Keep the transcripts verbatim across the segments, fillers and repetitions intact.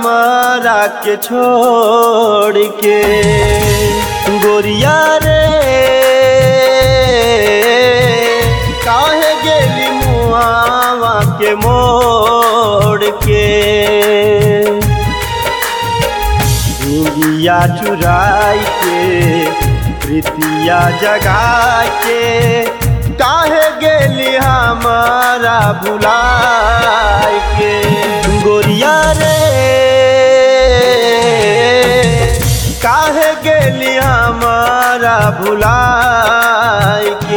हमरा के छोड़ के। गोरिया रे काहे गेली मुआवा के मोड़ के। इंगिया चुराई के प्रीतिया जगा के, काहे गेली हमारा भुलाए के। गोरिया रे काहे गेली हमारा भुलाए के।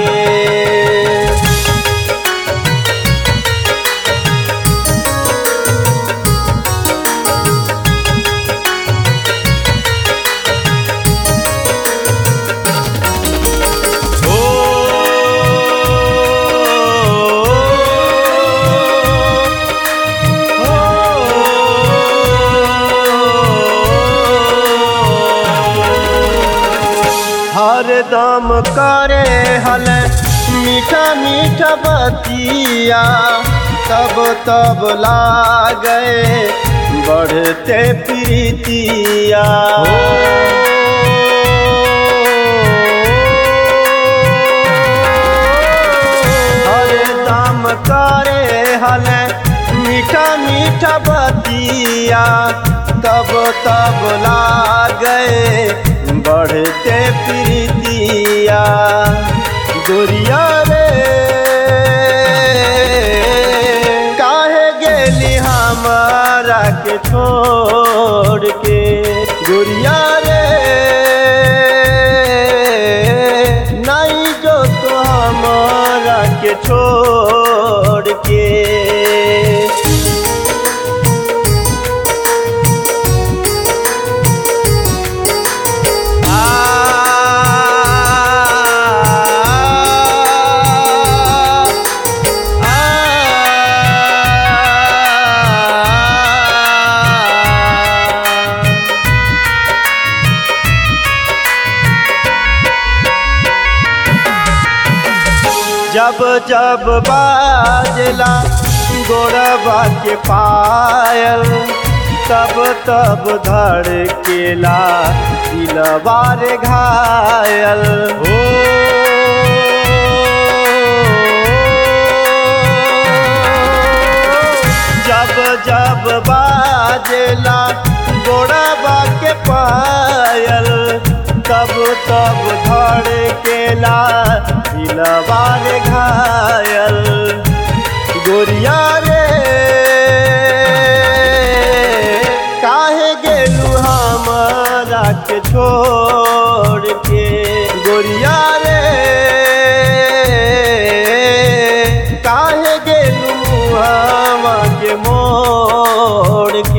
हरदम करे हल मीठा मीठा बतिया, तब तब लागे बढ़ते प्रीतिया। हरदम करे हल मीठा मीठा बतिया, तब तब लागे बढ़ते प्रीतिया। गोरिया रे काहे गेली हमारा के छोड़ के। गोरिया रे नहीं जो तो हमारा के छोड़ के। जब जब बाजला गोरबा के पायल, तब तब धड़केला दिलवा रे घायल। हो जब जब बाजला गोरबा के पायल, तब तब धड़केला दिलवा रे घायल। गोरिया रे काहे गेलू हमारा के छोड़ के। गोरिया रे काहे गेलू मुहावा के मोड़ के।